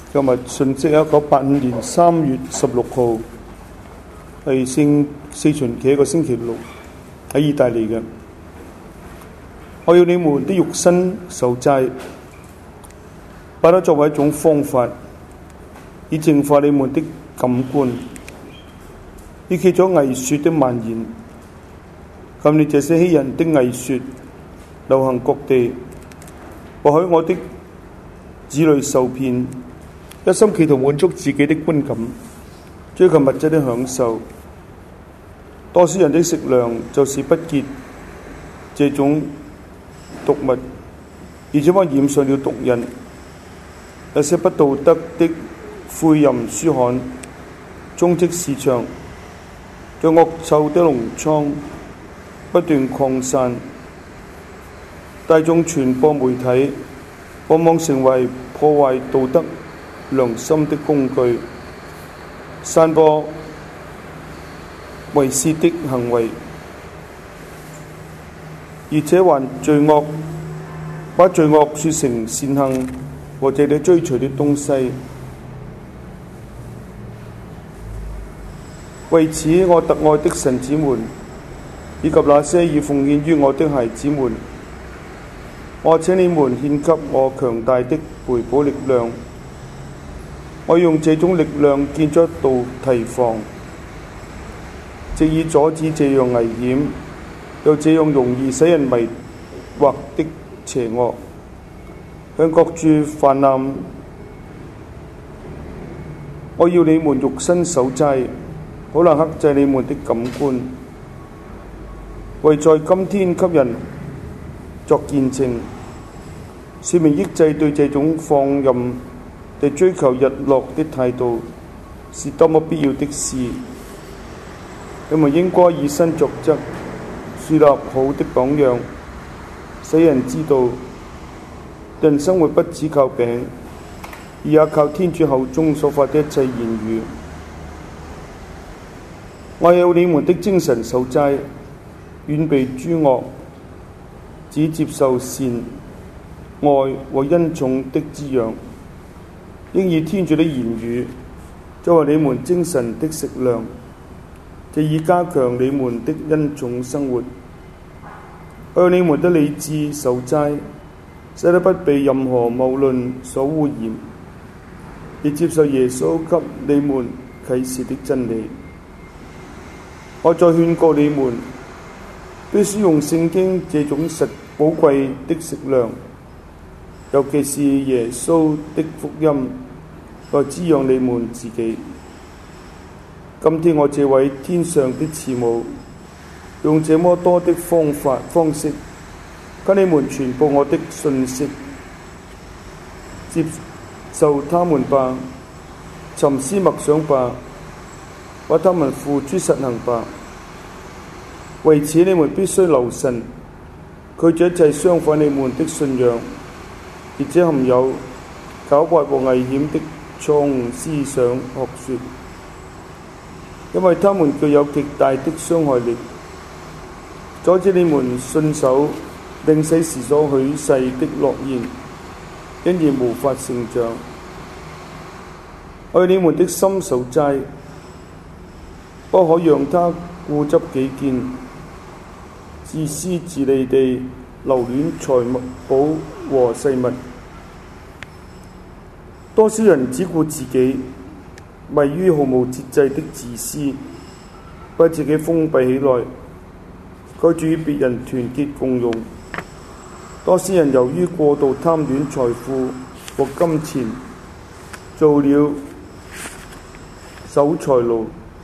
今日信息1985年3月16號係聖四旬期一個星期六，喺意大利嘅。我要你們的肉身受齋，把它作為一種方法，以淨化你們的感官，以揭咗偽說的蔓延。今日這些欺人的偽說流行各地，或許我的子女受騙，一心企圖滿足自己的觀感，追求物質的享受。多數人的食糧就是不潔這種毒物，而且還染上了毒癮。那些不道德的誨淫書刊充斥市場，像惡臭的膿瘡不斷擴散。大眾傳播媒體往往成為破壞道德良心的工具，散播違竊的行為，而且還把罪惡說成善行或者你追隨的東西。為此，我特愛的神子們，以及那些已奉獻於我的孩子們，我請你們獻給我強大的賠補力量。我用這種力量建咗一道堤防，藉以阻止這樣危險又這樣容易使人迷惑的邪惡向各處氾濫。我要你們肉身守齋，好能克制你們的感官，為在今天給人作見證，說明抑制對這種放任地追求日落的態度是多麼必要的事。你們應該以身作則，樹立好的榜樣，使人知道人生活不只靠餅，而也靠天主口中所發的一切言語。我有你們的精神守齋，遠避諸惡，只接受善、愛和恩寵的滋養，應以天主的言語作為你們精神的食糧，藉以加強你們的恩寵生活。我有你們的理智守齋，使得不被任何謬論所污染，而接受耶穌給你們啟示的真理。我再勸告你們，必須用聖經這種寶貴的食糧，尤其是耶穌的福音，來滋養你們自己。今天我這位天上的慈母，用這麼多的方式，跟你們傳播我的信息，接受他們吧，沉思默想吧，把他們付諸實行吧。為此，你們必須留神，拒絕一切相反你們的信仰，而且含有狡猾和危險的錯誤思想學說，因為他們具有極大的傷害力，阻止你們信守領洗時所許誓的諾言，因而無法成長。愛你們的心守齋，不可讓他固執己見，自私自利地留戀財寶和世物。多少人只顧自己，迷於毫無節制的自私，把自己封閉起來，拒絕與別人團結共用。多少人由於過度貪戀財富和金錢，做了守財奴，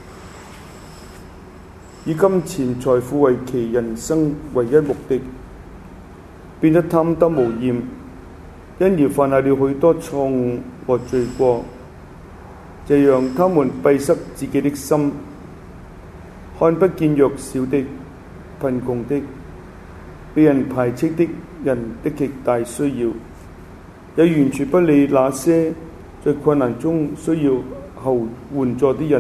以金錢財富為其人生唯一目的，變得貪得無厭，因而犯下了許多錯誤和罪過。這樣他們閉塞自己的心，看不見弱小的、貧窮的、被人排斥的人的極大需要，也完全不理那些在困難中需要後援助的人。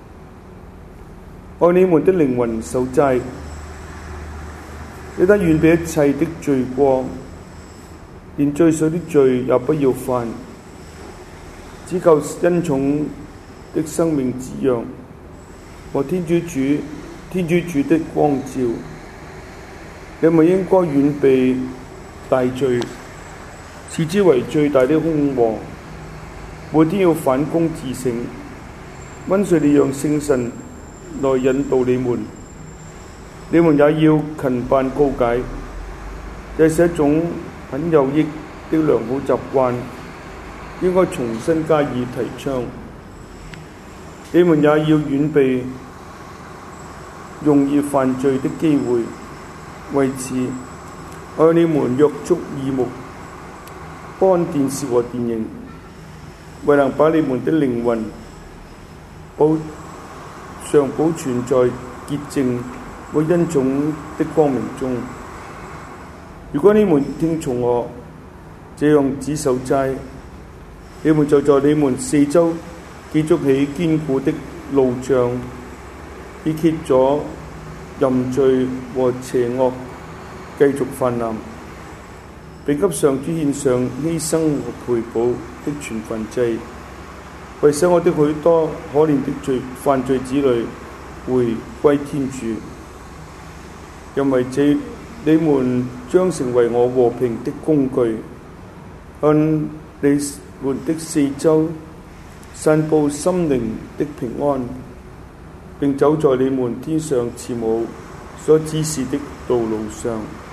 愛你們的靈魂守齋，你得遠避一切的罪過，連最小的罪也不要犯。 只求恩寵的生命滋養和天主主的光照。你們應該遠避大罪，視之為最大的兇禍，每天要反躬自省，溫碎地讓聖神來引導你們。你們也要勤辦告解，這是一種很有益的良好習慣，應該重新加以提倡。你們也要遠避容易犯罪的機會，為此我向你們約束耳目，不看電視和電影，為能把你們的靈魂常保存在潔淨和恩寵的光明中。如果你們聽從我，這樣只守齋，你們就在你們四周建築起堅固的路障，以揭咗淫罪和邪惡繼續泛濫，並給上主獻上犧牲和賠補的全燔祭，為使我的許多可憐的犯罪子女回歸天主。因為你們將成為我和平的工具，向你們的四周散佈心靈的平安，並走在你們天上慈母所指示的道路上。